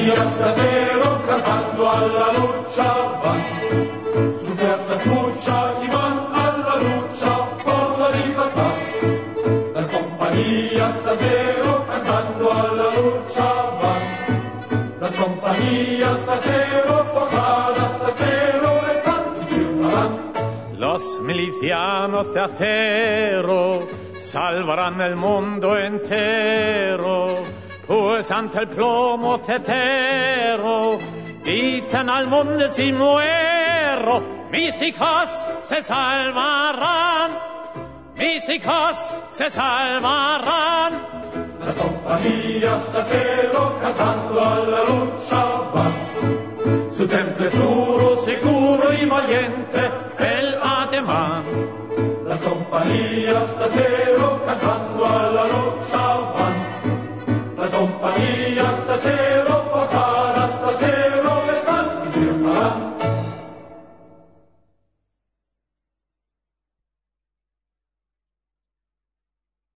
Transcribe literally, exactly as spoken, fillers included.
compañías de acero cantando a la lucha van. Su fuerza es mucha y van a la lucha por la libertad. Las compañías de acero cantando a la lucha van. Las compañías de acero forjadas de acero están y triunfarán. Los milicianos de acero salvarán el mundo entero, pues ante el plomo cetero dicen al mundo si muero, mis hijos se salvarán, mis hijos se salvarán. Las compañías de acero cantando a la lucha van. Su temple es duro, seguro y valiente el ademán. Las compañías de acero cantando a la lucha van. Las compañías de acero